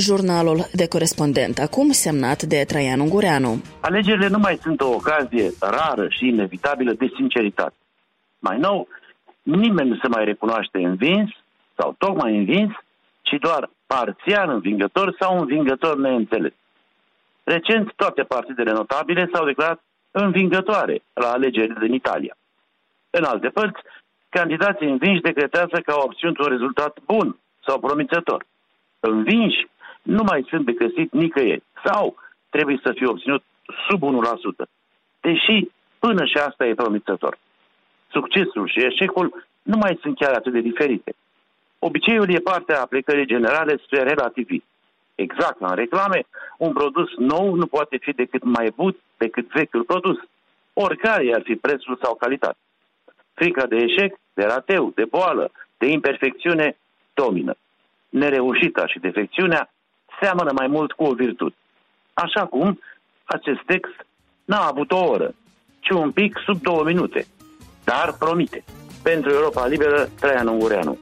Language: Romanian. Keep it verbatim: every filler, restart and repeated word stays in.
Jurnalul de corespondent, acum semnat de Traian Ungureanu. Alegerile nu mai sunt o ocazie rară și inevitabilă de sinceritate. Mai nou, nimeni nu se mai recunoaște învins sau tocmai învins, ci doar parțial învingător sau învingător neînțeles. Recent, toate partidele notabile s-au declarat învingătoare la alegerile din Italia. În alte părți, candidații învinși decretează că au obținut un rezultat bun sau promițător. Învinși nu mai sunt de găsit nicăieri sau trebuie să fie obținut sub unu la sută, deși până și asta e promițător. Succesul și eșecul nu mai sunt chiar atât de diferite. Obiceiul e partea aplicării generale spre relativism. Exact ca în reclame, un produs nou nu poate fi decât mai bun decât vechiul produs, oricare ar fi prețul sau calitatea. Frica de eșec, de rateu, de boală, de imperfecțiune domină. Nereușita și defecțiunea seamănă mai mult cu o virtute. Așa cum acest text n-a avut o oră, ci un pic sub două minute, dar promite. Pentru Europa Liberă, Traian Ungureanu.